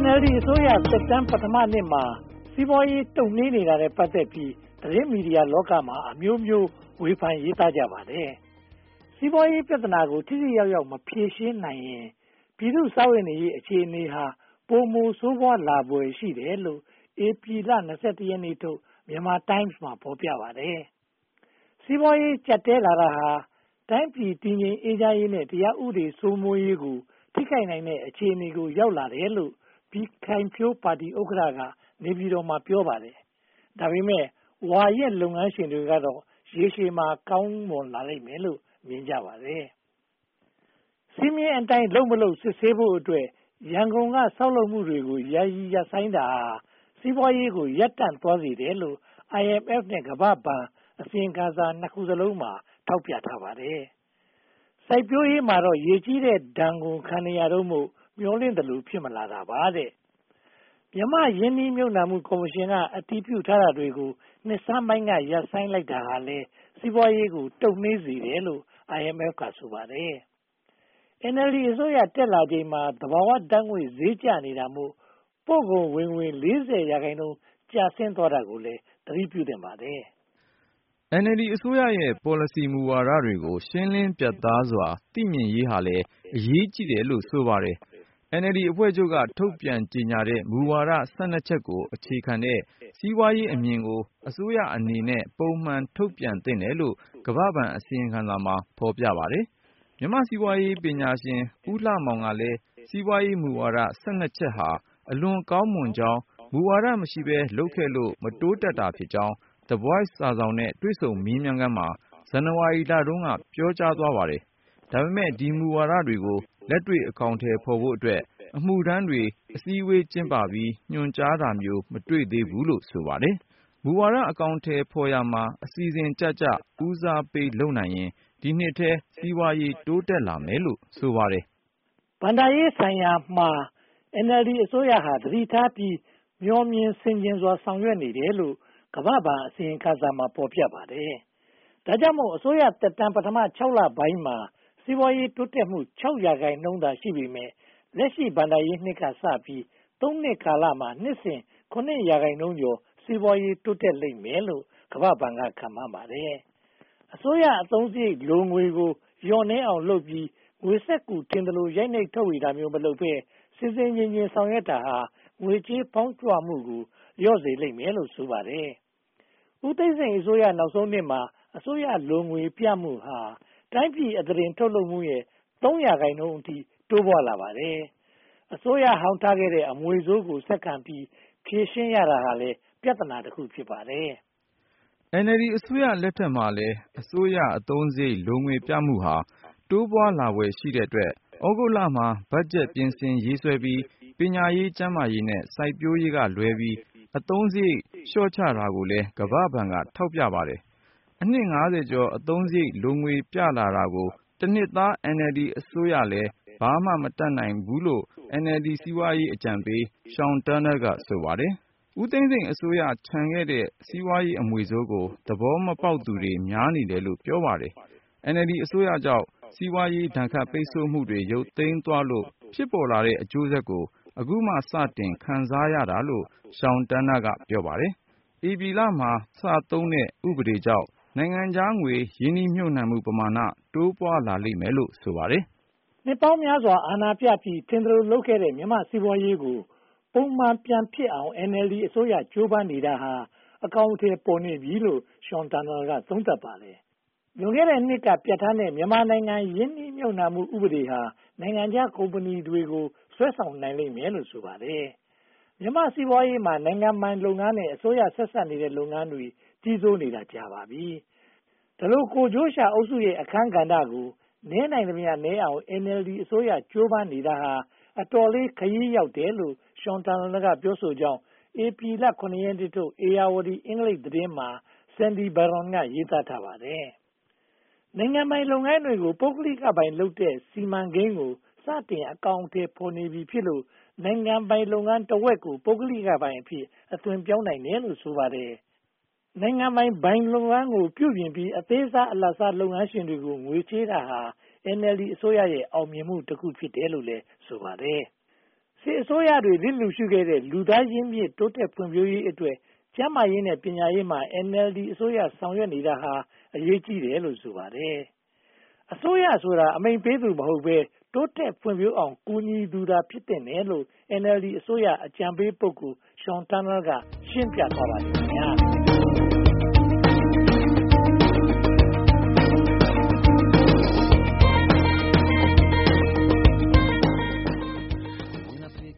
NLD အစိုးရသက်တမ်းပထမနှစ်မှာစီးပွားရေးတုံ့နှေးနေတာနဲ့ပတ်သက်ပြီးသတင်းမီဒီယာလောကမှာအမျိုးမျိုးဝေဖန်ရေးသားကြပါတယ်။စီးပွားရေးပြဿနာကိုထိထိရောက်ရောက်မဖြေရှင်းနိုင်ရင်ပြည်သူ့စားဝတ်နေရေးအခြေအနေဟာပိုမိုဆိုးဝါးလာဖွယ်ရှိတယ်လို့ဧပြီလ21ရက်နေ့ထုတ်မြန်မာတိုင်းမှာဖော်ပြပါတယ်။စီးပွားရေးကျပ်တဲလာတာဟာတိုင်းပြည်တည်ငြိမ်အေးချမ်းရေးနဲ့တရားဥပဒေစိုးမိုးရေးကိုထိခိုက်နိုင်တဲ့အခြေအနေကိုရောက်လာတယ်လို့ပြည်ခိုင်ဖြိုးပါတီဥက္ကဋ္ဌကနေပြည်တော်မှာပြောပါတယ်။ဒါပေမဲ့ဝါရက်လုပ်ငန်းရှင်တွေကတော့ရေရှည်မှာကောင်းမွန်လာလိမ့်မယ်လို့မြင်ကြပါတယ်။စီးမြင်အတိုင်းလုံးမလုံးစစ်ဆေးဖို့အတွက်ရန်ကုန်ကဆောက်လုပ်မှုတွေကိုယာယီရပ်ဆိုင်းတာဟာစီးပွားရေးကိုရပ်တန့်သွားစေတယ်လို့ IMF နဲ့ကမ္ဘာ့ဘဏ်အစီရင်ခံစာနှစ်ခုစလုံးမှာထောက်ပြထားပါတယ်။စိုက်ပျိုးရေးမှာတော့ရေကြီးတဲ့ဒဏ်ကိုခံနေရတော့မို့မျောလင့်တယ်လို့ဖြစ်မလာတာပါတဲ့။မြန်မာရင်းနှီးမြှုပ်နှံမှုကော်မရှင်ကအတည်ပြုထားတာတွေကိုနှစ်ဆန်းပိုင်းကရပ်ဆိုင်းလိုက်တာဟာလည်းစီးပွားရေးကိုတုံ့နှေးစေတယ်လို့ IMF ကဆိုပါတယ်။ NLD အစိုးရတက်လာချိန်မှာသဘာဝဓါတ်ငွေ့ဈေးကျနေတာမို့ပို့ကုန်ဝင်ငွေ 40% ကျဆင်းသွားတာကိုလည်းသတိပြုသင့်ပါတယ်။ NLD အစိုးရရဲ့ပေါ်လစီမူဝါဒတွေကိုရှင်းလင်းပြတ်သားစွာသိမြင်ရေးဟာလည်းအရေးကြီးတယ်လို့ဆိုပါတယ်။ NLD အဖွဲ့ချုပ်ကထုတ်ပြန်ကြေညာတဲ့မူဝါဒ12ချက်ကိုအခြေခံတဲ့စီးပွားရေးအမြင်ကိုအစိုးရအနေနဲ့ပုံမှန်ထုတ်ပြန်သင့်တယ်လို့ကမ္ဘာ့ဘဏ်အစီရင်ခံစာမှာဖော်ပြပါတယ်။မြန်မာစီးပွားရေးပညာရှင်ဦးလှမောင်ကလည်းစီးပွားရေးမူဝါဒ12ချက်ဟာအလွန်ကောင်းမွန်ကြောင်းမူဝါဒမရှိဘဲလုပ်ခဲ့လို့မတိုးတက်တာဖြစ်ကြောင်း The Voice စာစောင်နဲ့တွေ့ဆုံမေးမြန်းခန်းမှာဇန်နဝါရီလတုန်းကပြောကြားသွားပါတယ်။ဒါပေမဲ့ဒီမူဝါဒတွေကိုလက်တွေ့အကောင်အထည်ဖော်ဖို့အတွက်အမှုထမ်းတွေအစည်းအဝေးကျင်းပပြီးညွှန်ကြားတာမျိုးမတွေ့သေးဘူးလို့ဆိုပါတယ်။မူဝါဒအကောင်အထည်ဖော်ရာမှာအစီအစဉ်ကျကျဦးစားပေးလုပ်နိုင်ရင်ဒီနှစ်ထဲစီးပွားရေးတိုးတက်လာမယ်လို့ဆိုပါတယ်။ဘဏ္ဍာရေးဆိုင်ရာမှာ NLD အစိုးရဟာသတိထားပြီးမျှော်မြင်ဆင်ခြင်စွာဆောင်ရွက်နေတယ်လို့ကမ္ဘာ့ဘဏ်အစီရင်ခံစာမှာဖော်ပြပါတယ်။ဒါကြောင့်မို့အစိုးရသက်တမ်းပထမ6လပိုင်းမှာစီးပွားရေးတိုးတက်မှု6%သာရှိပေမယ့်လက်ရှိဘဏ္ဍာရေးနှစ်ကစပြီး3နှစ်ကာလမှာနှစ်စဉ်9%ကျော်စီးပွားရေးတိုးတက်လိမ့်မယ်လို့ကမ္ဘာ့ဘဏ်ကခန့်မှန်းပါတယ်။အစိုးရအသုံးစရိတ်လိုငွေကိုလျော့နည်းအောင်လုပ်ပြီးငွေစက္ကူထင်သလိုရိုက်နှိပ်ထုတ်ဝေတာမျိုးမလုပ်ဘဲစစ်စစ်ငြိမ်ငြိမ်ဆောင်ရွက်တာဟာငွေကြေးဖောင်းကြွမှုကိုလျော့စေလိမ့်မယ်လို့ဆိုပါတယ်။ဦးသိန်းစိန်အစိုးရနောက်ဆုံးနှစ်မှာအစိုးရလိုငွေပြမှုဟာတိုင်းပြည်အသားတင်ထုတ်လုပ်မှုရဲ့3%အထိတိုးပွားလာပါတယ်။အစိုးရဟောင်းထားခဲ့တဲ့အမွေစိုးကိုဆက်ခံပြီးဖြည့်ရှင်းရတာဟာလည်းပြဿနာတစ်ခုဖြစ်ပါတယ်။ NLD အစိုးရလက်ထက်မှာလည်းအစိုးရအသုံးစရိတ်လိုငွေပြမှုဟာတိုးပွားလာဖွယ်ရှိတဲ့အတွက်ဩဂုတ်လမှာဘတ်ဂျက်ပြင်ဆင်ရေးဆွဲပြီးပညာရေးကျန်းမာရေးနဲ့စိုက်ပျိုးရေးကလွဲပြီးအသုံးစရိတ်လျှော့ချတာကိုလည်းကမ္ဘာ့ဘဏ်ကထောက်ပြပါတယ်။အနှစ်50ကျော်အသုံးစရိတ်လိုငွေပြလာတာကိုတနှစ်သား NLD အစိုးရလည်းဘာမှမတတ်နိုင်ဘူးလို့ NLD စီးပွားရေးအကြံပေး Sean Turnell ကဆိုပါတယ်။ဦးသိန်းစိန်အစိုးရချန်ခဲ့တဲ့စီးပွားရေးအမွေစိုးကိုသဘောမပေါက်သူတွေများနေတယ်လို့ပြောပါတယ်။ NLD အစိုးရကြောင့်စီးပွားရေးဒဏ်ခတ်ပိတ်ဆို့မှုတွေရုပ်သိမ်းသွားလို့ဖြစ်ပေါ်လာတဲ့အကျိုးဆက်ကိုအခုမှစတင်ခံစားရတာလို့ Sean Turnell ကပြောပါတယ်။ ဧပြီလမှာစသုံးတဲ့ဥပဒေကြောင့်နိုင်ငံခြားငွေရင်းနှီးမြှုပ်နှံမှုပမာဏတိုးပွားလာလိမ့်မယ်လို့ဆိုပါတယ်။နှစ်ပေါင်းများစွာအာဏာပြပြီးထင်သလိုလုပ်ခဲ့တဲ့မြန်မာစီးပွားရေးကိုပုံမှန်ပြန်ဖြစ်အောင် NLD အစိုးရကြိုးပမ်းနေတာဟာအကောင်အထည်ပေါ်နေပြီလို့ Sean Turnell ကသုံးသပ်ပါတယ်။လွန်ခဲ့တဲ့နှစ်ကပြဋ္ဌာန်းတဲ့မြန်မာနိုင်ငံရင်းနှီးမြှုပ်နှံမှုဥပဒေဟာနိုင်ငံခြားကုမ္ပဏီတွေကိုဆွဲဆောင်နိုင်လိမ့်မယ်လို့ဆိုပါတယ်။မြန်မာစီးပွားရေးမှာနိုင်ငံပိုင်လုပ်ငန်းနဲ့အစိုးရဆက်စပ်နေတဲ့လုပ်ငန်းတွေကြီးစိုးနေတာကြာပါပြီ။ဒါလို့ကိုဂျိုးရှာအုပ်စုရဲ့အခန်းကဏ္ဍကိုနည်းနိုင်သမျှနည်းအောင် NLD အစိုးရကြိုးပမ်းနေတာဟာအတော်လေးခရီးရောက်တယ်လို့ Sean Turnell ကပြောဆိုကြောင်းဧပြီလ9 ရက်နေ့ထုတ်ဧရာဝတီအင်္ဂလိပ်သတင်းမှာ Sandy Baron ကရေးသားထားပါတယ်။နိုင်ငံပိုင်လုပ်ငန်းတွေကိုပုဂ္ဂလိကပိုင်လုပ်တဲ့စီမံကိန်းကိုစတင်အကောင်အထည်ဖော်နေပြီဖြစ်လို့နိုင်ငံပိုင်လုပ်ငန်းတဝက်ကိုပုဂ္ဂလိကပိုင်အဖြစ်အသွင်ပြောင်းနိုင်တယ်လို့ဆိုပါတယ်။နိုင်ငံပိုင်လုပ်ငန်းကိုပြုပြင်ပြီးအသေးစားအလတ်စားလုပ်ငန်းရှင်တွေကိုငွေချေးတာဟာNLD အစိုးရရဲ့အောင်မြင်မှုတစ်ခုဖြစ်တယ်လို့လည်းဆိုပါတယ်။စစ်အစိုးရတွေလစ်လျူရှုခဲ့တဲ့လူသားရင်းမြစ်တိုးတက်ဖွံ့ဖြိုးရေးအတွက်ကျန်းမာရေးနဲ့ပညာရေးမှာ NLD အစိုးရဆောင်ရွက်နေတာဟာအရေးကြီးတယ်လို့ဆိုပါတယ်။အစိုးရဆိုတာအမိန့်ပေးသူမဟုတ်ဘဲတိုးတက်ဖွံ့ဖြိုးအောင်ကူညီသူသာဖြစ်တဲ့နယ်လို့ NLD အစိုးရအကြံပေးပုဂ္ဂိုလ် Sean Turnell ကရှင်းပြသွားပါတယ်ခင်ဗျာ။